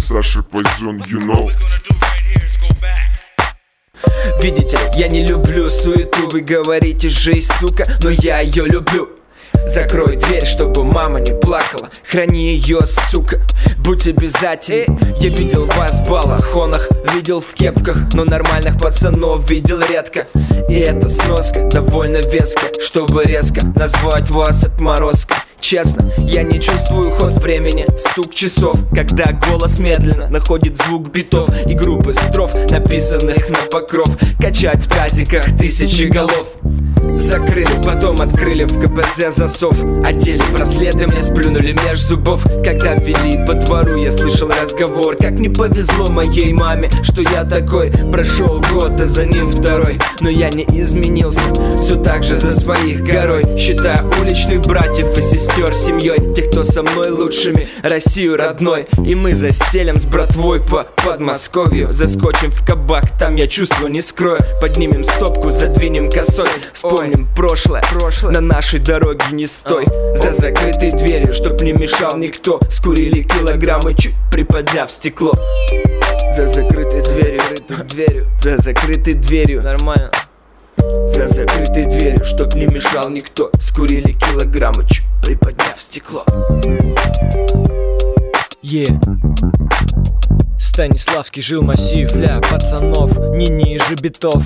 Саша Poison, you know. Видите, я не люблю суету. Вы говорите, жизнь, сука, но я ее люблю. Закрой дверь, чтобы мама не плакала. Храни ее, сука, будь обязательный. Я видел вас в балахонах, видел в кепках, но нормальных пацанов видел редко. И эта сноска довольно веская, чтобы резко назвать вас отморозкой. Честно, я не чувствую ход времени, стук часов, когда голос медленно находит звук битов и группы строф, написанных на покров. Качать в тазиках тысячи голов. Закрыли, потом открыли в КПЗ засов. Одели браслеты, мне сплюнули меж зубов. Когда вели по двору, я слышал разговор. Как не повезло моей маме, что я такой. Прошел год, а за ним второй. Но я не изменился, все так же за своих горой. Считаю уличных братьев и сестер семьей, тех, кто со мной лучшими, Россию родной. И мы застелим с братвой по Подмосковью. Заскочим в кабак, там я чувства не скрою. Поднимем стопку, задвинем косой. Вспомним прошлое, на нашей дороге не стой. За закрытой дверью, чтоб не мешал никто. Скурили килограммы, чуть приподняв стекло. За закрытой дверью, за закрытой дверью, нормально. За закрытой дверью, чтоб не мешал никто. Скурили килограммы, чуть приподняв стекло. Станиславский жил массив для пацанов, не ниже битов.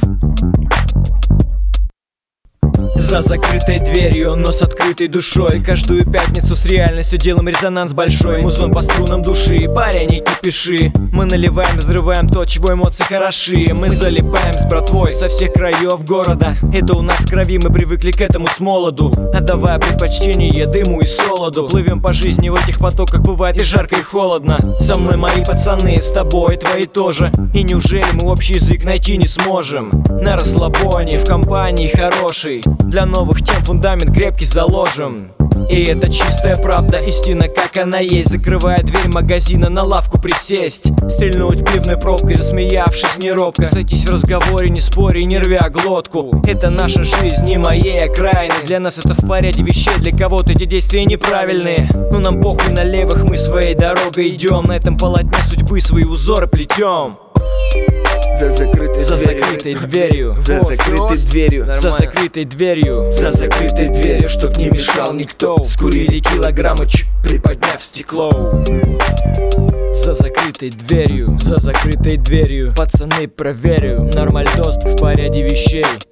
За закрытой дверью, но с открытой душой. Каждую пятницу с реальностью делаем резонанс большой. Музон по струнам души, паря не кипиши. Мы наливаем, взрываем то, чего эмоции хороши. Мы залипаем с братвой со всех краев города. Это у нас в крови, мы привыкли к этому с молоду. Отдавая предпочтение дыму и солоду. Плывем по жизни в этих потоках, бывает и жарко, и холодно. Со мной мои пацаны, с тобой твои тоже. И неужели мы общий язык найти не сможем? На расслабоне, в компании хорошей. Для новых тем фундамент крепкий заложим. И это чистая правда, истина как она есть. Закрывая дверь магазина, на лавку присесть. Стрельнуть пивной пробкой, засмеявшись не робко. Сойтись в разговоре, не споря, не рвя глотку. Это наша жизнь, не моей окраины. Для нас это в порядке вещей, для кого-то эти действия неправильные. Но нам похуй на левых, мы своей дорогой идем. На этом полотне судьбы свои узоры плетем. За закрытой дверью, за закрытой дверью, за закрытой дверью, за закрытой дверью, чтоб не мешал никто. Скурили килограммы, чуть приподняв стекло. За закрытой дверью, пацаны, проверю. Нормальдос в порядке вещей.